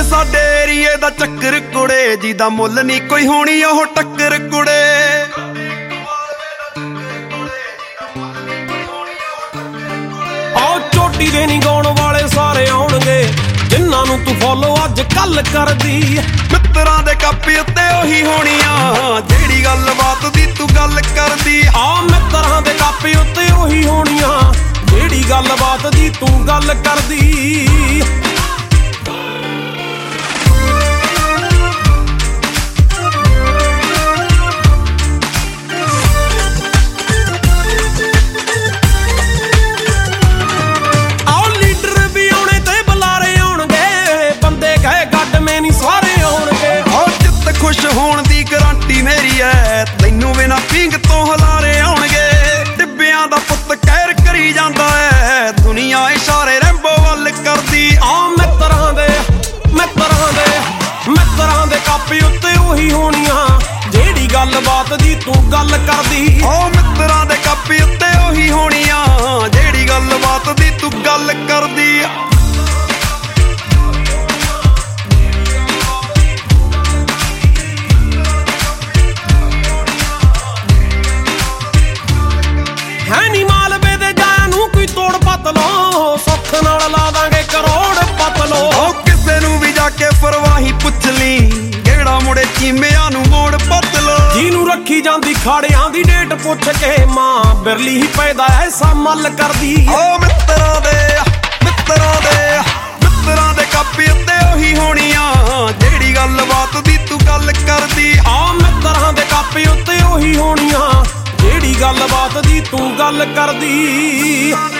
ਸਾਡੇ ਏਰੀਏ ਦਾ ਚੱਕਰ ਕੁੜੇ, ਜਿਹਦਾ ਮੁੱਲ ਨਹੀਂ ਕੋਈ ਹੋਣੀ ਉਹ ਟੱਕਰ ਕੁੜੇ। ਆਓ ਚੋਟੀ ਦੇ ਨੀ ਗਾਉਣ ਵਾਲੇ ਸਾਰੇ ਆਉਣਗੇ, ਜਿਨ੍ਹਾਂ ਨੂੰ ਤੂੰ ਫੋਲੋ ਅੱਜ ਕੱਲ ਕਰਦੀ। ਮਿੱਤਰਾਂ ਦੇ ਕਾਪੀ ਉੱਤੇ ਉਹੀ ਹੋਣੀਆਂ, ਜਿਹੜੀ ਗੱਲਬਾਤ ਦੀ ਤੂੰ ਗੱਲ ਕਰਦੀ। ਆ ਮਿੱਤਰਾਂ ਦੇ ਕਾਪੀ ਉੱਤੇ ਉਹੀ ਹੋਣੀਆਂ, ਜਿਹੜੀ ਗੱਲਬਾਤ ਦੀ ਤੂੰ ਗੱਲ ਕਰਦੀ। ਖੁਸ਼ ਹੋਣ ਦੀ ਗਰੰਟੀ ਮੇਰੀ ਐ, ਤੈਨੂੰ ਬਿਨਾ ਪੀਂਗ ਤੋਂ ਹਲਾਰੇ ਆਉਣਗੇ। ਟਿੱਬਿਆਂ ਦਾ ਪੁੱਤ ਕਹਿਰ ਕਰੀ ਜਾਂਦਾ ਐ, ਦੁਨੀਆ ਇਸ਼ਾਰੇ ਰੈਂਬੋ ਵੱਲ ਕਰਦੀ। ਆ ਮਿੱਤਰਾਂ ਦੇ ਕਾਪੀ ਉੱਤੇ ਉਹੀ ਹੋਣੀਆਂ, ਜਿਹੜੀ ਗੱਲਬਾਤ ਦੀ ਤੂੰ ਗੱਲ ਕਰਦੀ। ਓ ਮਿੱਤਰਾਂ ਦੇ ਕਾਪੀ ਉੱਤੇ ਉਹੀ ਹੋਣੀਆਂ, ਜਿਹੜੀ ਗੱਲਬਾਤ ਦੀ ਤੂੰ ਗੱਲ ਕਰਦੀ। ਹੈ ਨੀ ਮਾਲਵੇ ਦੇ ਜਾਇਆ ਨੂੰ ਕੋਈ ਤੋੜ ਪੱਤ ਲੋ, ਸੁੱਖ ਨਾਲ ਲਾ ਦਾਂਗੇ ਕਰੋੜ ਪੱਤ ਲੋ। ਓ ਕਿਸੇ ਨੂੰ ਵੀ ਜਾ ਕੇ ਫਰਵਾਹੀ ਪੁੱਛ ਲਈ, ਕਿਹੜਾ ਮੁੜੇ ਚੀਮਿਆਂ ਨੂੰ ਮੋੜ ਪੱਤ ਲੋ। ਜਿਹਨੂੰ ਰੱਖੀ ਜਾਂਦੀ ਖਾੜਿਆਂ ਦੀ ਡੇਟ ਪੁੱਛ ਕੇ, ਮਾਂ ਬਿਰਲੀ ਹੀ ਪੈਦਾ ਐਸਾ ਮੱਲ ਕਰਦੀ। ਓ ਮਿੱਤਰਾਂ ਦੇ ਕਾਪੀ ਉੱਤੇ ਉਹੀ ਹੋਣੀਆਂ, ਜਿਹੜੀ ਗੱਲਬਾਤ ਦੀ ਤੂੰ ਗੱਲ ਕਰਦੀ। ਆ ਮਿੱਤਰਾਂ ਦੇ ਕਾਪੀ ਉੱਤੇ ਉਹੀ ਹੋਣੀਆਂ, ਜਿਹੜੀ ਗੱਲਬਾਤ ਦੀ ਤੂੰ ਗੱਲ ਕਰਦੀ।